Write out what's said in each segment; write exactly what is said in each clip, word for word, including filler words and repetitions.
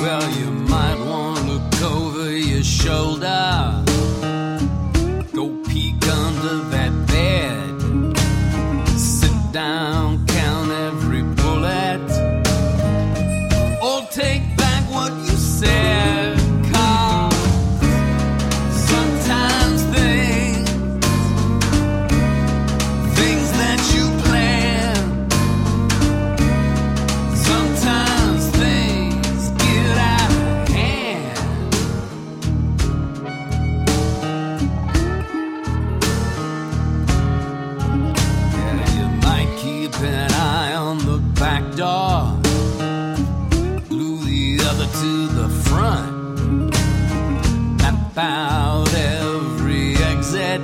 Well, you might want to look over your shoulder. Go peek under that bed. Sit down, count every bullet. Or take back what you said. 'Cause sometimes things, things that you plan, sometimes things get out of hand. Yeah, you might keep an eye on the back door, glue the other to the front, map out every exit,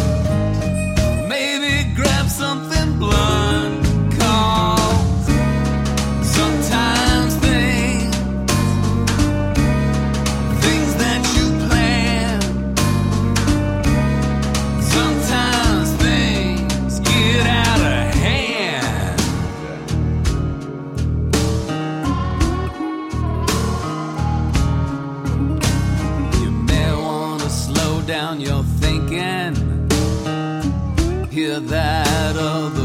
maybe grab something blunt. 'Cause sometimes things, things that you plan, sometimes things get out of hand. You may want to slow down your thinking, hear that other